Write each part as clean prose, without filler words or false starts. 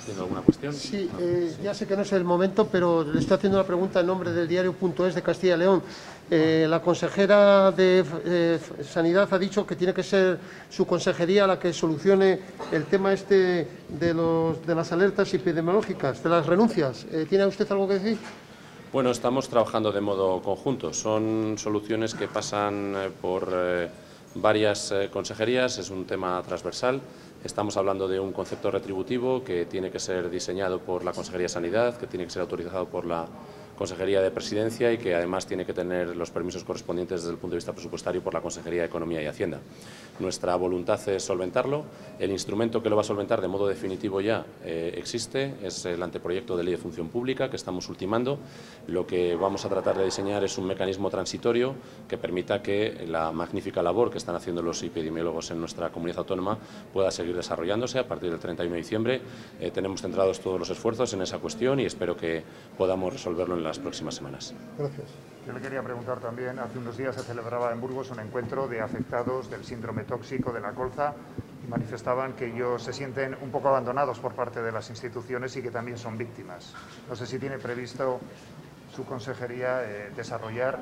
¿Tiene alguna cuestión? Sí, Sí. ya sé que no es el momento, pero le estoy haciendo una pregunta en nombre del diario.es de Castilla y León. La consejera de Sanidad ha dicho que tiene que ser su consejería la que solucione el tema este de las alertas epidemiológicas, de las renuncias. ¿Tiene usted algo que decir? Bueno, estamos trabajando de modo conjunto. Son soluciones que pasan por varias consejerías, es un tema transversal. Estamos hablando de un concepto retributivo que tiene que ser diseñado por la Consejería de Sanidad, que tiene que ser autorizado por la Consejería de Presidencia y que además tiene que tener los permisos correspondientes desde el punto de vista presupuestario por la Consejería de Economía y Hacienda. Nuestra voluntad es solventarlo. El instrumento que lo va a solventar de modo definitivo ya existe, es el anteproyecto de Ley de Función Pública que estamos ultimando. Lo que vamos a tratar de diseñar es un mecanismo transitorio que permita que la magnífica labor que están haciendo los epidemiólogos en nuestra comunidad autónoma pueda seguir desarrollándose. A partir del 31 de diciembre tenemos centrados todos los esfuerzos en esa cuestión y espero que podamos resolverlo en las próximas semanas. Gracias. Yo le quería preguntar también, hace unos días se celebraba en Burgos un encuentro de afectados del síndrome tóxico de la colza y manifestaban que ellos se sienten un poco abandonados por parte de las instituciones y que también son víctimas. No sé si tiene previsto su consejería desarrollar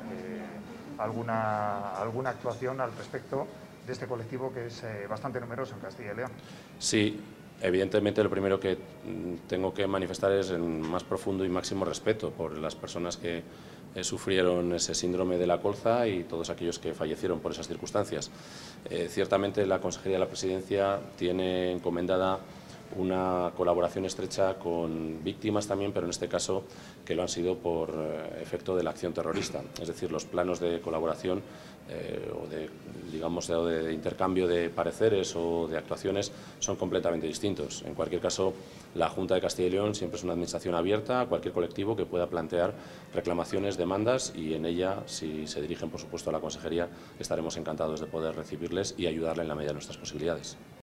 alguna actuación al respecto de este colectivo que es bastante numeroso en Castilla y León. Sí, evidentemente lo primero que tengo que manifestar es el más profundo y máximo respeto por las personas que sufrieron ese síndrome de la colza y todos aquellos que fallecieron por esas circunstancias. Ciertamente la Consejería de la Presidencia tiene encomendada una colaboración estrecha con víctimas también, pero en este caso que lo han sido por efecto de la acción terrorista. Es decir, los planos de colaboración o de intercambio de pareceres o de actuaciones son completamente distintos. En cualquier caso, la Junta de Castilla y León siempre es una administración abierta a cualquier colectivo que pueda plantear reclamaciones, demandas y en ella, si se dirigen por supuesto a la Consejería, estaremos encantados de poder recibirles y ayudarle en la medida de nuestras posibilidades.